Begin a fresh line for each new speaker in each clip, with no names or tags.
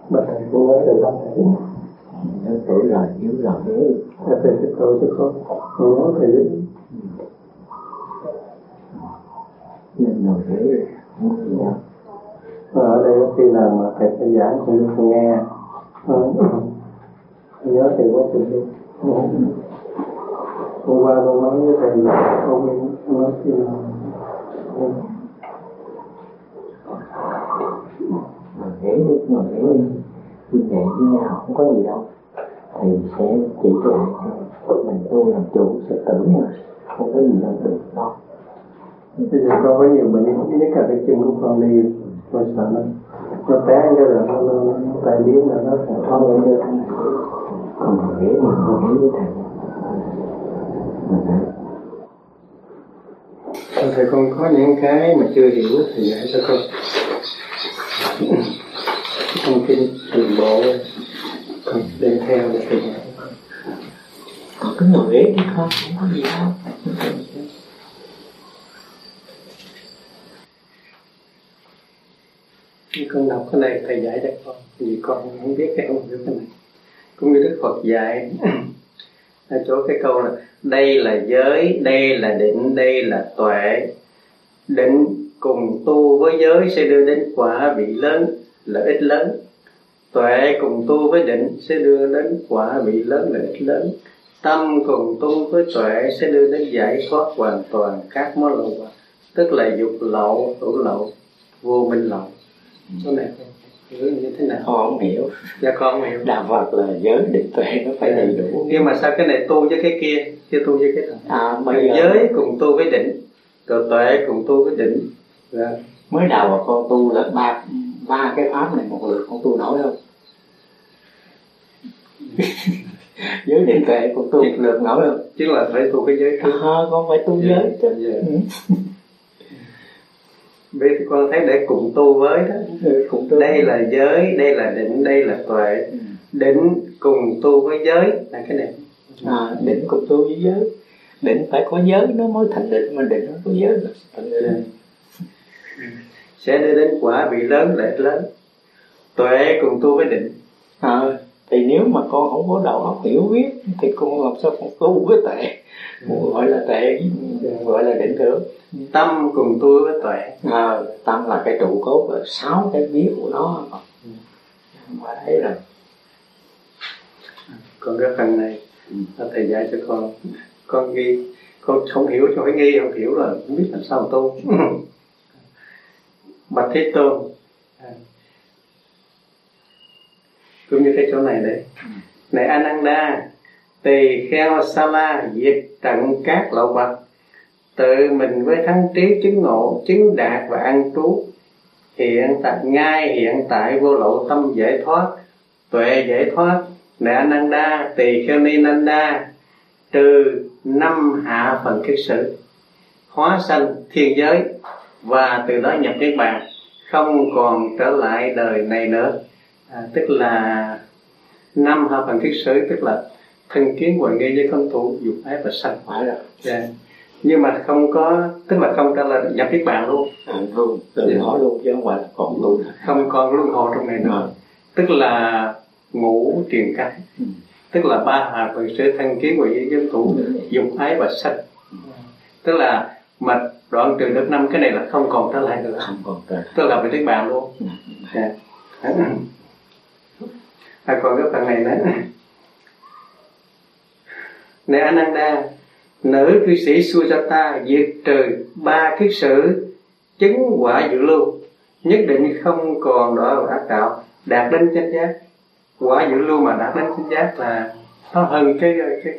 Mà thầy cũng nói từ tâm thầy
nó tuổi rồi, yếu rồi.
Thầy sẽ tôi cho con nói thầy biết.
Nên ngồi hiểu không có gì đâu.
Ở đây khi nào mà thầy phải giảng cũng không nghe. Nhớ thầy quá trình đi. Hôm qua con nói với thầy không nói khi nào
ngồi hiểu đi huynh đệ với nhau không có gì đâu. Thầy sẽ chỉ lại cho mình tu làm chủ sẽ tưởng mà không có gì đâu được đâu.
Bây giờ con có nhiều bệnh, nhất là cái chân của con đi mà sợ nó té cái rồi nó tai biến là nó sẽ
Con nghĩ như thế này, còn nghĩ mà không nghĩ với thầy.
Thầy con có những cái mà chưa hiểu thì dạy cho con. Thông tin từ bộ con đem theo để thầy dạy.
Còn cứ ngồi ghế đi con, không có gì đâu.
Con đọc cái này thầy dạy cho con, vì con không biết cái không hiểu cái này. Cũng như Đức Phật dạy ở chỗ cái câu là đây là giới, đây là định, đây là tuệ. Định cùng tu với giới sẽ đưa đến quả vị lớn, lợi ích lớn. Tuệ cùng tu với định sẽ đưa đến quả vị lớn, lợi ích lớn. Tâm cùng tu với tuệ sẽ đưa đến giải thoát hoàn toàn các mối lậu hoặc, tức là dục lậu, hữu lậu, vô minh lậu. Chỗ này hiểu như thế nào?
Con không hiểu.
Dạ con không hiểu.
Đạo Phật là giới định tuệ nó phải đầy đủ.
Nhưng mà sao cái này tu với cái kia, chưa tu với cái nào?
Bây giờ
giới cùng tu với định, rồi tuệ cùng tu với định. Dạ.
Mới đầu mà con tu là ba cái pháp này một lượt con tu nổi không? Giới định tuệ con tu một lượt nổi không?
Chứ là phải tu cái giới trước.
Con phải tu giới chứ.
Vì thì con thấy để cùng tu với đó. Đây là giới, đây là định, đây là tuệ. Định cùng tu với giới là cái này.
Định cùng tu với giới. Định phải có giới nó mới thành định, mà định không có giới là thành định.
Sẽ đưa đến quả vị lớn, lợi ích lớn. Tuệ cùng tu với định.
Thì nếu mà con không có đầu óc hiểu biết thì con làm sao con tu với tuệ, gọi là tuệ, gọi là định được.
Tâm cùng tu với tuệ.
Tâm là cái trụ cốt, là 6 cái biết của nó. Mà thấy rồi.
Còn cái phần này thầy dạy cho con ghi, con không hiểu cho phải nghi, không hiểu là không biết làm sao mà tu. Bạch Thế Tôn cũng như cái chỗ này đấy. Này Ananda, tỳ kheo sa la diệt tận các lậu hoặc, tự mình với thắng trí chứng ngộ, chứng đạt và an trú, hiện tại vô lậu tâm giải thoát, tuệ giải thoát. Này Ananda, tỳ kheo ni Nanda, trừ 5 hạ phần kiết sử, hóa sanh thiên giới, và từ đó nhập niết bàn, không còn trở lại đời này nữa. Tức là 5 hạ phần kiết sử, tức là thân kiến hoài nghi với không thủ, dục ái và sanh.
Phải rồi.
Nhưng mà không có, tức là không trở lại nhập niết bàn luôn.
Luôn, từ đó luôn chứ không phải là còn luôn.
Không còn luân hồi trong này nữa. Tức là ngũ triền cái. Tức là 3 hạ phần sử, thân kiến hoài nghi với không thủ, dục ái và sanh. Tức là mà đoạn trừ được 5 cái này là không còn trở lại nữa.
Không còn trở lại.
Tức là bị niết bàn luôn. Còn cái phần này nữa. Này Ananda, nữ cư sĩ Sujata diệt trừ 3 kiết sử, chứng quả dự lưu, nhất định không còn đọa vào ác đạo, đạt đến chánh giác. Quả dự lưu mà đạt đến chánh giác là nó hơn cái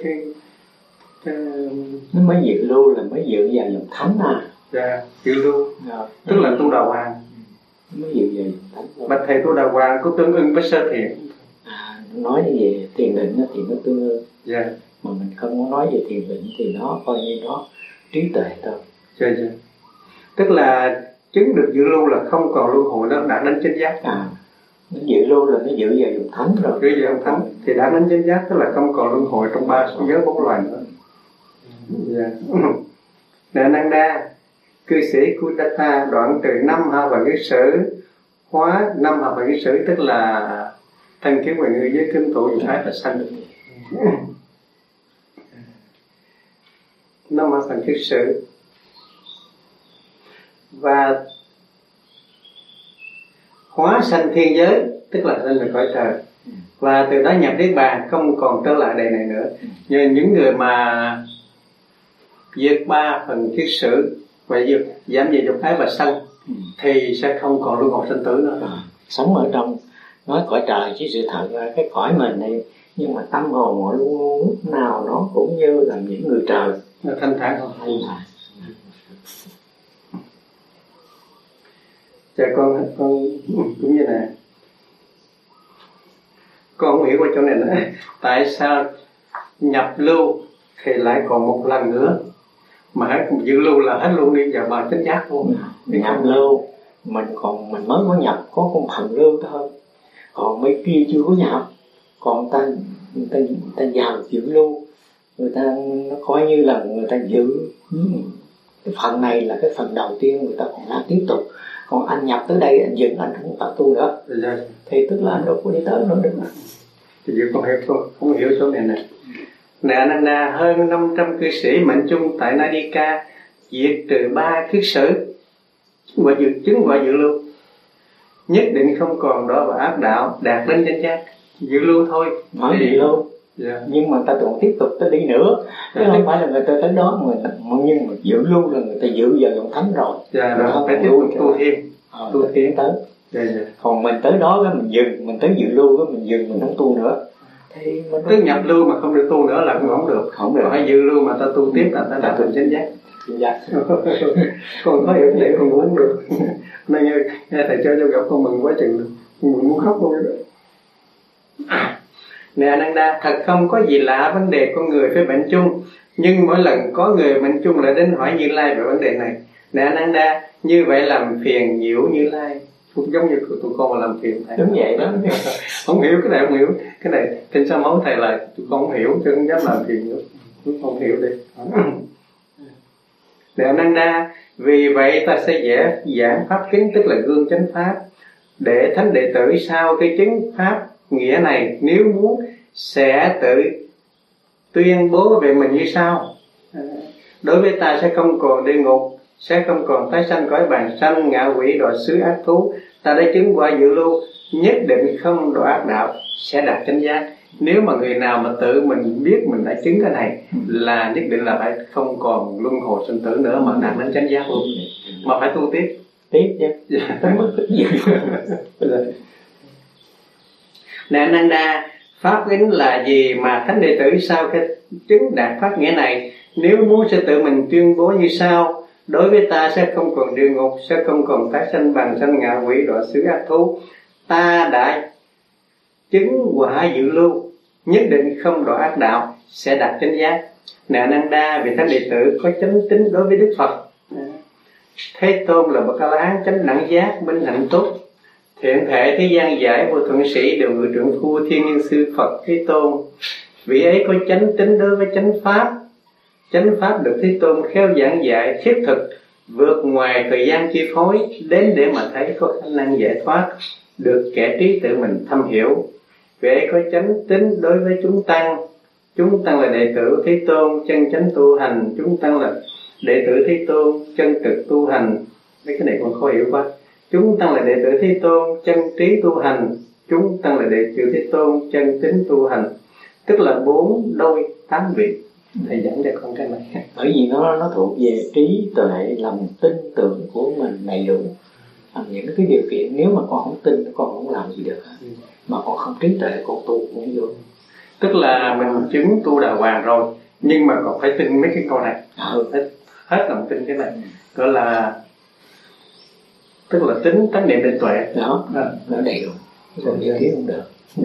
nó mới dự lưu, là mới dự vào dòng thánh
dự lưu. Tức là tu đà hoàng.
Mới dự vào dòng thánh.
Bạch thầy tu đà hoàng có tương ưng với sơ thiện.
Nói về thiền định thì nó tương ưng. Mà mình không muốn nói về thiền định thì nó coi như nó trí tuệ thôi.
Tức là chứng được dự lưu là không còn luân hồi, nó đạt đến chánh giác.
Nó dự lưu là nó dự vào dòng thánh rồi.
Dự vào dòng thánh thì đạt đến chánh giác, tức là không còn luân hồi trong 3 giới 4 loài nữa. Nè Ananda, cư sĩ Kutata đoạn trừ 5 hạ phần kiết sử, hóa năm hợp bằng kiết sử, tức là thân kiến về người với kim thủ thái và sanh. Năm hợp bằng kiết sử và hóa sanh thiên giới, tức là lên về cõi trời, và từ đó nhập niết bàn, không còn trở lại đời này nữa. Nhưng những người mà vượt 3 phần kiết sử và giảm về dục ái và sân thì sẽ không còn luân hồi sinh tử nữa.
Sống ở trong nói cõi trời chứ sự thật là cái cõi mình này, nhưng mà tâm hồn họ luôn luôn lúc nào nó cũng như là những người trời,
nó thanh thản không?
thanh thản.
Cha con cũng như này, con không hiểu qua chỗ này nữa. Tại sao nhập lưu thì lại còn một lần nữa, mà hết dự lưu là hết luôn đi vào bài chánh giác luôn.
Nhập lưu mình mới có nhập có con phần lưu thôi, còn mấy kia chưa có nhập. Còn người ta vào dự lưu, người ta nó coi như là người ta giữ cái phần này là cái phần đầu tiên, người ta còn đang tiếp tục. Còn anh nhập tới đây anh dừng, anh không tập tu nữa, thì tức là anh đâu có đi tới nữa được.
Thì con không hiểu chỗ này nè. Nè Ananda, hơn 500 cư sĩ mệnh chung tại Nadika diệt trừ 3 kiết sử, chứng quả dự lưu, nhất định không còn đó và ác đạo, đạt đến chánh giác. Dự lưu thôi,
nói dự lưu. Nhưng mà ta còn tiếp tục ta đi nữa, chứ không phải là người ta tới đó nhưng mà dự lưu là người ta dự vào dòng thánh rồi.
Rồi phải tiếp tục tu thêm,
tu thêm tới. Còn mình tới đó cái mình dừng, mình tới dự lưu cái mình dừng, mình không tu nữa. Thì mình
cứ nhập lưu mà không được tu nữa là cũng không được. Không được. Phải dự lưu mà ta tu tiếp là ta đạt được chánh giác.
Dạ.
Con có hiểu để con muốn được. Nên nghe thầy cho gặp con mừng quá chừng, mình muốn khóc luôn đó. Nè Ananda, thật không có gì lạ vấn đề con người với bệnh chung, nhưng mỗi lần có người bệnh chung lại đến hỏi Như Lai về vấn đề này. Nè Ananda, như vậy làm phiền nhiễu Như Lai, cũng giống như tụi con mà làm phiền thầy.
Đúng vậy đó.
Không hiểu cái này, không hiểu cái này, trên sao máu thầy là tụi con không hiểu chứ không dám làm phiền nữa. Tụi con không hiểu đi. Nè Ananda, vì vậy ta sẽ giảng pháp kính, tức là gương chánh pháp, để thánh đệ tử sau khi chứng pháp nghĩa này, nếu muốn sẽ tự tuyên bố về mình như sau. Đối với ta sẽ không còn địa ngục, sẽ không còn tái sanh cõi bàn sanh, ngạ quỷ, đọa xứ, ác thú. Ta đã chứng qua dự lưu, nhất định không đọa ác đạo, sẽ đạt chánh giác. Nếu mà người nào mà tự mình biết mình đã chứng cái này là nhất định là phải không còn luân hồi sinh tử nữa, mà đạt đến chánh giác luôn. Mà phải tu tiếp
chứ.
Nè Ananda, pháp kính là gì mà thánh đệ tử sau khi chứng đạt pháp nghĩa này, nếu muốn sẽ tự mình tuyên bố như sau. Đối với ta sẽ không còn địa ngục, sẽ không còn tái sanh, bàn sanh, ngạ quỷ, đọa xứ, ác thú. Ta đã chứng quả dự lưu, nhất định không đọa ác đạo, sẽ đạt chánh giác. Nè Ananda, vị thánh đệ tử có chánh tín đối với Đức Phật. Thế Tôn là bậc A-la-hán chánh đẳng giác, minh hạnh túc, thiện thể thế gian giải, vô thượng sĩ, đều ngự trượng phu, thiên nhân sư Phật Thế Tôn. Vị ấy có chánh tín đối với chánh pháp. Chánh pháp được Thế Tôn khéo giảng dạy thiết thực, vượt ngoài thời gian chi phối, đến để mà thấy có khả năng giải thoát, được kẻ trí tự mình thâm hiểu. Vị ấy có chánh tín đối với chúng tăng. Chúng tăng là đệ tử Thế Tôn chân chánh tu hành, chúng tăng là đệ tử Thế Tôn chân thực tu hành. Mấy cái này còn khó hiểu quá. Chúng tăng là đệ tử Thế Tôn chân trí tu hành, chúng tăng là đệ tử Thế Tôn chân tín tu hành, tức là 4 đôi 8 vị. Thầy giảng cho con cái này.
Bởi vì nó thuộc về trí tuệ, lòng tin tưởng của mình đầy đủ. Những cái điều kiện nếu mà con không tin, con không làm gì được. Mà con không trí tuệ, con tu cũng vô.
Tức là mình chứng tu đà hoàng rồi, nhưng mà còn phải tin mấy cái câu này. Hết lòng tin cái này. Gọi là tức là tính tánh niệm định tuệ
đó, nó đầy đủ, còn như thế không được.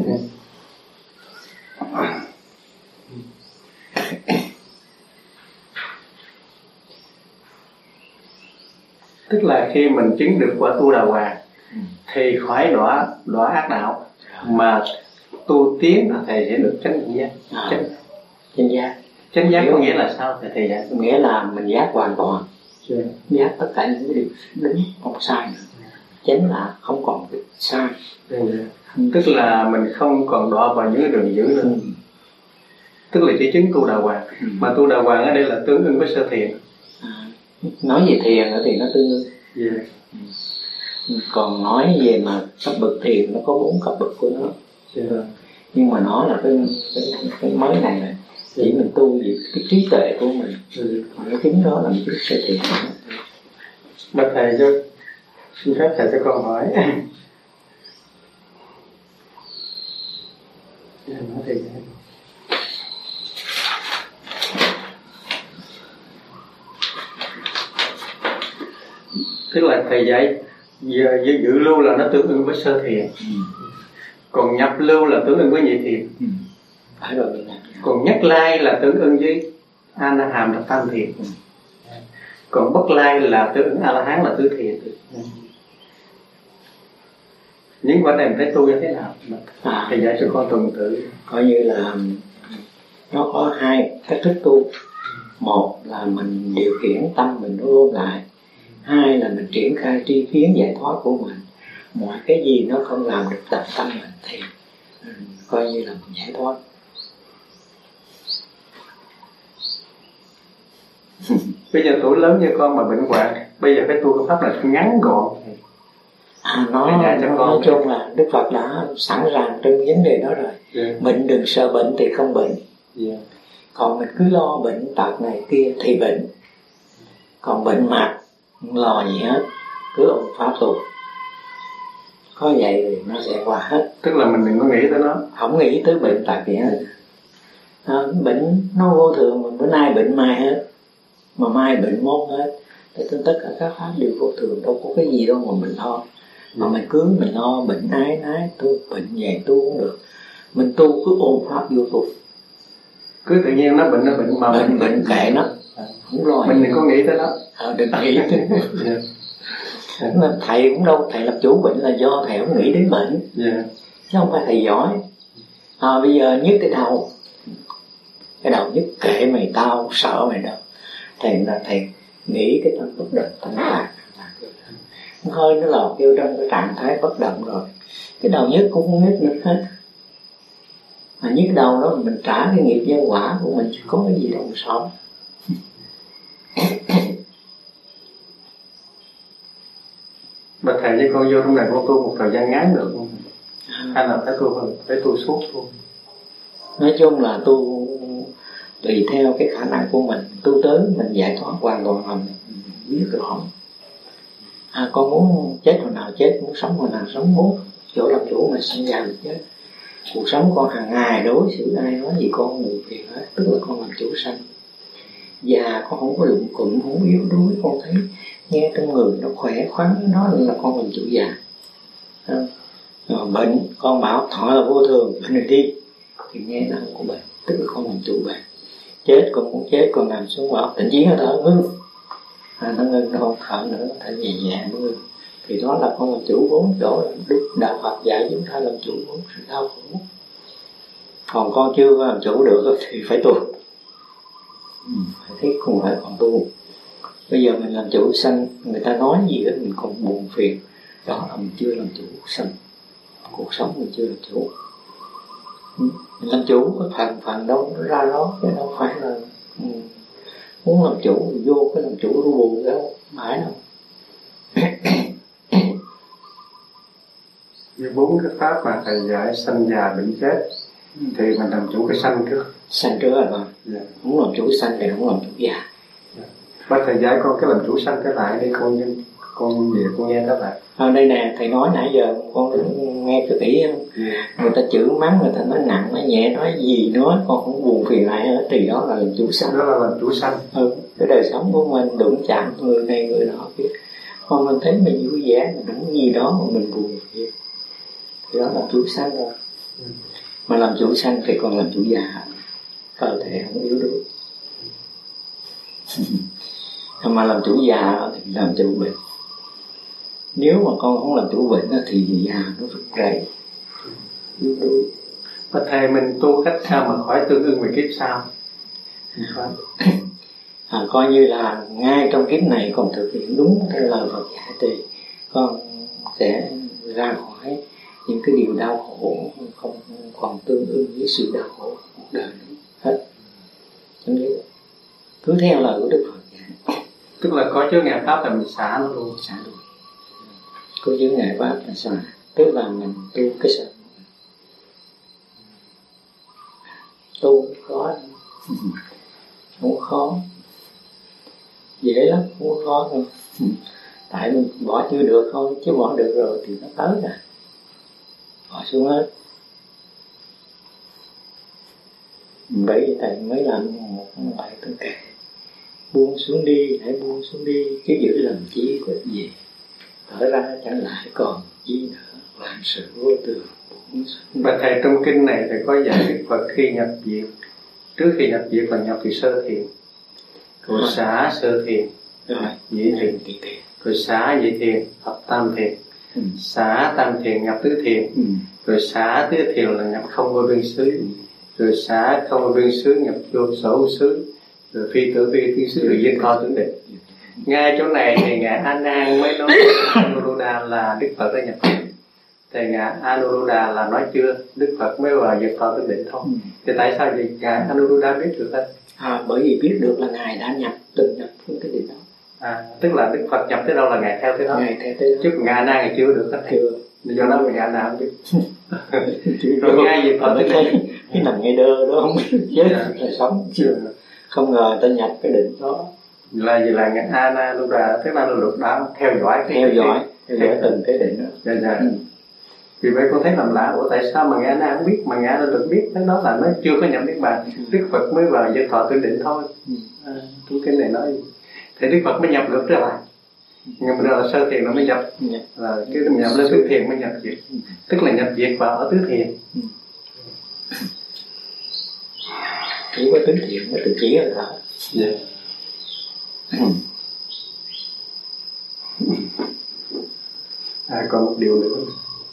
Tức là khi mình chứng được quả tu đà hoàng thì khỏi đọa ác đạo, mà tu tiến là thầy sẽ được chánh giác. Chánh giác có nghĩa là sao thầy dạy?
Nghĩa là mình giác hoàn toàn, giác tất cả những cái điều đúng không sai nữa. chánh là không còn sai.
Tức là mình không còn đọa vào những cái đường dữ nữa. Tức là chỉ chứng tu đà hoàng. Mà tu đà hoàng ở đây là tương ứng với sơ thiền.
Nói về thiền thì nó tương ứng. Còn nói về mà cấp bậc thiền nó có 4 cấp bậc của nó. Nhưng mà nó là cái mới này là chỉ mình tu về cái trí tuệ của mình. Còn cái chứng đó là một cái sơ thiền.
Bạch thầy cho xin phép thầy cho con hỏi. Tức là thầy dạy dự lưu là nó tương ứng với sơ thiền, còn nhập lưu là tương ứng với nhị thiền, còn nhất lai là tương ứng với a na hàm là tam thiền, còn bất lai là tương ứng a la hán là tứ thiền. Những vấn đề mình thấy tu như thế nào thầy dạy cho con tuần tự.
Coi như là nó có 2 cách thức tu. Một là mình điều khiển tâm mình nó ôm lại. 2 là mình triển khai tri kiến giải thoát của mình. Mọi cái gì nó không làm được tập tâm mình thì coi như là mình giải thoát.
Bây giờ tuổi lớn như con mà bệnh hoạn, bây giờ phải tu cái pháp là ngắn gọn.
Nói chung là Đức Phật đã sẵn sàng trong vấn đề đó rồi. Mình đừng sợ bệnh thì không bệnh. Còn mình cứ lo bệnh tật này kia thì bệnh. Còn bệnh mặt không lo gì hết, cứ ôm pháp tu. Có vậy thì nó sẽ qua hết.
Tức là mình đừng có nghĩ tới nó.
Không nghĩ tới bệnh tật gì hết. Bệnh nó vô thường, mà bữa nay bệnh mai hết, mà mai bệnh mốt hết. Tất cả các pháp đều vô thường, đâu có cái gì đâu mà mình lo. Mà mình lo bệnh ái nái tu, bệnh về tu cũng được. Mình tu cứ ôm pháp vô tu.
Cứ tự nhiên nó bệnh mà
bệnh kệ nó. Không lo.
Mình đừng có nghĩ tới nó.
Đừng nghĩ tới nó. Thầy cũng đâu, thầy làm chủ bệnh là do thầy không nghĩ đến bệnh. Chứ không phải thầy giỏi. Bây giờ nhức cái đầu nhức kệ mày, tao sợ mày đâu. Thầy nghĩ cái tâm bất động thanh thản, hơi nó lọt vô trong cái trạng thái bất động rồi, cái đầu nhức cũng không nhức nữa hết. Mà nhức đầu đó mình trả cái nghiệp nhân quả của mình, chứ có cái gì đâu mà sống.
Bạch thầy với con vô trong này con tu một thời gian ngắn được không? Hay là phải tu suốt luôn?
Nói chung là tu tùy theo cái khả năng của mình. Tu tới mình giải thoát hoàn toàn là mình biết rõ. Con muốn chết hồi nào chết, muốn sống hồi nào sống, muốn chỗ làm chủ mà sanh già được chết. Cuộc sống con hàng ngày đối xử ai nói gì con buồn phiền hết, tức là con làm chủ sanh. Già con không có lụng cụm, không yếu đuối, con thấy nghe trong người nó khỏe khoắn, đó là con làm chủ già. Rồi bệnh con bảo thọ là vô thường, bệnh rồi đi thì nghe năng của bệnh, tức là con làm chủ bệnh. Chết con muốn chết, con nằm xuống bảo tịnh chiến thở ngưng, nó ngưng nó không thở nữa, phải nhẹ nhẹ mới ngưng. Thì đó là con làm chủ 4 chỗ. Đức Đạo Phật dạy chúng ta làm chủ 4 sự đau khổ. Còn con chưa làm chủ được thì phải tu. Phải thiết cùng phải còn tu. Bây giờ mình làm chủ sanh, người ta nói gì đó mình còn buồn phiền, đó là mình chưa làm chủ sanh. Cuộc sống mình chưa làm chủ. Mình làm chủ có phần đâu nó ra đó, chứ đâu phải là muốn làm chủ vô cái làm chủ nó buồn đâu, phải đâu.
Như 4 cái pháp mà thầy dạy sanh già bệnh chết thì mình làm chủ cái sanh trước.
Sanh trước rồi. Muốn làm chủ sanh thì không làm chủ già.
Bác thầy dạy con cái làm chủ sanh cái lại đi, con về con nghe các bạn.
Đây nè, thầy nói nãy giờ con nghe cho kỹ không? Người ta chửi mắng, người ta nói nặng, nói nhẹ, nói gì nói con không buồn phiền lại hết, thì đó là làm chủ sanh.
Đó là làm chủ sanh.
Cái đời sống của mình đụng chạm người này người nọ kia. Còn mình thấy mình vui vẻ, mình đúng gì đó mà mình buồn phiền, thì đó là chủ sanh rồi. Mà làm chủ sanh thì còn làm chủ già, cơ thể không yếu đuối. Mà làm chủ già thì làm chủ bệnh. Nếu mà con không làm chủ bệnh thì già nó rụt rẩy, yếu đuối.
Và thầy mình tu cách sao mà khỏi tương ưng về kiếp sau?
Coi như là ngay trong kiếp này còn thực hiện đúng theo lời Phật dạy thì con sẽ ra khỏi những cái điều đau khổ, không còn tương ưng với sự đau khổ của cuộc đời nữa hết. Cho nên cứ theo lời của Đức Phật vậy.
Tức là có chướng ngại pháp là mình xả nó luôn.
Xả luôn. Có chướng ngại pháp là xả. Tức là mình tu cái sự tu khó, không khó, dễ lắm, không khó đâu. Tại mình bỏ chưa được thôi, chứ bỏ được rồi thì nó tới rồi, bỏ xuống hết. Bởi vì thầy mới làm một bài tân kệ: buông xuống đi, hãy buông xuống đi, chứ giữ làm chi có gì, thở ra chẳng lại còn chi nữa, vạn sự vô thường.
Và thầy trong kinh này thầy có dạy Đức Phật khi nhập viện, trước khi nhập viện là nhập thì sơ thiền, rồi xả sơ thiền, nhị thiền, rồi xả nhị thiền, thập tam thiền, xả tam thiền nhập tứ thiền, rồi xả tứ thiền là nhập không vô biên xứ, rồi xả không vô biên xứ nhập vô sở hữu xứ, rồi phi tử vi thiên xứ, rồi diệt thọ tưởng định. Ngay chỗ này thì ngài A Nan mới nói Anuruddha là Đức Phật đã nhập viện. Thầy ngài Anuruddha là nói chưa, Đức Phật mới vào diệt thọ tưởng định thôi. Thì tại sao vậy ngài Anuruddha biết được hết?
Bởi vì biết được là ngài đã từng nhập phương cái định đó.
Tức là Đức Phật nhập tới đâu là ngài theo tới đó.
Ngài theo tới đó.
Chứ ngài A Nan ngài chưa được hết.
Chưa.
Do đó ngài A Nan không biết. Rồi ngay diệt thọ tưởng định.
Cái nằm ngay đơ đó không biết chết là sống. Không ngờ ta nhập cái định đó.
Là gì là ngài Anuruddha, tức là Anuruddha đã theo dõi
từng cái định đó.
Dạ. Vì vậy con thấy làm lạ, tại sao mà ngài Na không biết, mà ngài được biết cái đó là nó chưa có nhập niết bàn. Đức Phật mới vào diệt thọ tưởng định thôi. Tôi cái này nói thì Đức Phật mới nhập được trở lại. Nhưng mà là sơ thiền nó mới nhập, là cái nhập lên tứ thiền mới nhập diệt, tức là nhập diệt vào ở tứ thiền.
Chỉ có tứ thiền mới tự chỉ rồi đó.
Còn một điều nữa.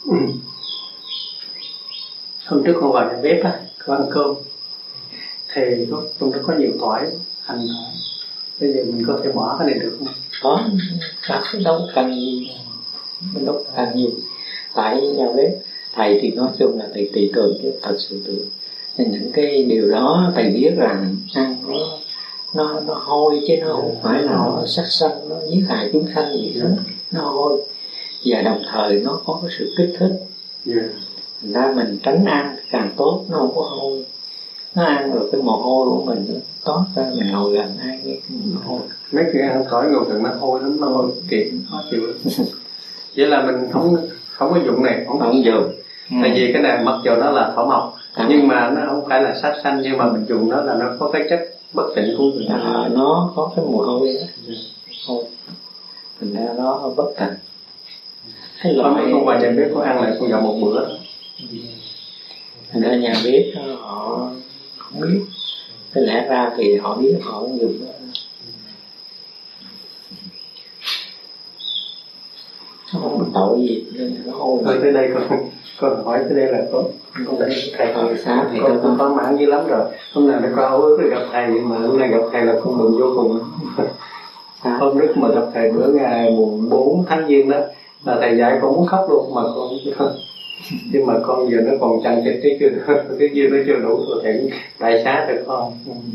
Hôm trước con vào nhà bếp á, con ăn cơm thì trong đó có nhiều tỏi, hành tỏi. Bây giờ mình có thể bỏ cái này được không?
Có, cái đâu cần gì, mình đâu cần gì. Tại nhà bếp thầy thì nói chung là thầy tùy tưởng chứ thật sự tưởng. Nên những cái điều đó thầy biết rằng ăn nó hôi chứ nó không phải là nó sát sanh, nó giết hại chúng sanh gì hết, nó hôi. Và đồng thời nó có cái sự kích thích. Thành ra mình tránh ăn càng tốt, nó không có hôi. Nó ăn rồi cái mồ hôi của mình nó toát ra, mình ngồi gần ai nghe cái mồ hôi.
Mấy khi ăn tỏi ngồi gần nó hôi lắm, nó hôi kỳ, khó chịu. Vậy là mình không có dụng này, không dùng. Tại vì cái này mặc dù nó là thảo mộc, nhưng mà nó không phải là sát sanh, nhưng mà mình dùng nó là nó có cái chất bất tịnh của người ta.
Nó có cái mùi hôi đó. Hôi. Thành ra nó bất tịnh.
Con qua nhà bếp có ăn lại con dọn một bữa.
Thành ra nhà bếp họ không biết. Cái lẽ ra thì họ biết họ không dùng đó. Nó không tội gì nên nó hôi.
Thôi tới đây con hỏi tới đây là con đây thầy con cũng có mãn dữ lắm rồi. Hôm nào để con hứa ước gặp thầy, mà hôm nay gặp thầy là con mừng vô cùng. Hôm trước mà gặp thầy bữa ngày mùng 4 tháng Giêng đó, là thầy dạy con muốn khóc luôn mà con nhưng mà con giờ nó còn chăn chịt cái duyên nó chưa đủ rồi thầy đại xá cho con.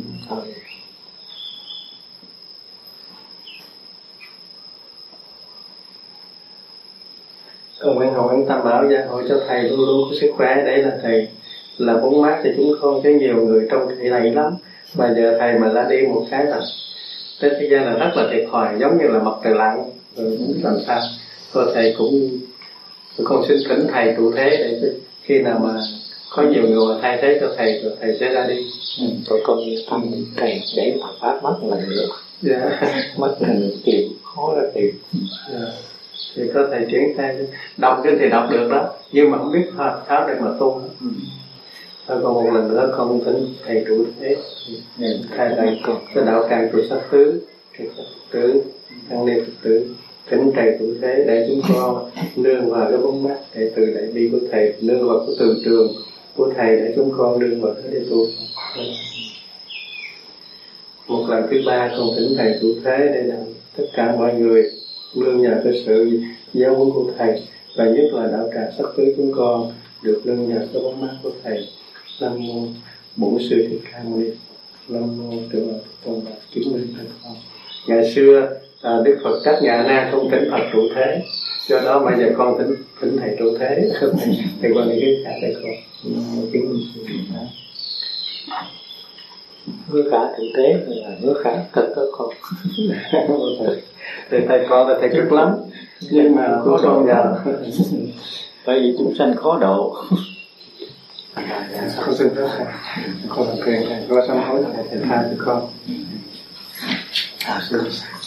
Con nguyện hội Ân Tam Bảo gia hội cho thầy luôn luôn có sức khỏe, để là thầy là bóng mát cho chúng con, chứ nhiều người trong thầy này lắm. Mà giờ thầy mà ra đi một cái là tới thế gian là rất là thiệt thòi, giống như là mặt trời lặn, rồi muốn làm sao. Rồi thầy cũng con xin thỉnh thầy trụ thế để khi nào mà có nhiều người mà thay thế cho thầy rồi thầy sẽ ra đi.
Tụi con tâm thầy để Phật pháp mất là được. Mất là được tiền, khó là tiền.
Thì có thầy chuyển thay, đọc trên thì đọc được đó, nhưng mà không biết tháo để mà tu. Thôi còn một lần nữa con thỉnh thầy trụ thế, thầy thầy cái đạo tràng trụ sắc tứ, tăng ni Phật tử, thỉnh thầy trụ thế để chúng con nương vào cái bóng mát để từ đại bi của thầy, nương vào cái từ trường của thầy để chúng con nương vào cái để tu. Một lần thứ ba con thỉnh thầy trụ thế để làm tất cả mọi người nương nhờ cái sự giáo huấn của thầy và nhất là đạo tràng sắp tới chúng con được nâng nhờ cái bóng mát của thầy. Nam mô Bổn Sư Thích Ca Mâu Ni. Nam mô Tượng Đài Tôn Bà chứng minh thành con. Ngày xưa Đức Phật các nhà Na không thỉnh Phật trụ thế, do đó bây giờ con thỉnh thầy trụ thế. Thầy quan niệm cái khác đây con. Chứng minh sự đó.
Hứa khả thực tế là hứa khả thật đó con.
Thầy con là thầy cực lắm, nhưng mà có con giờ.
Bởi vì chúng sanh khó độ.
Con xin đó, con làm phiền thầy, con sám hối thầy tha cho con.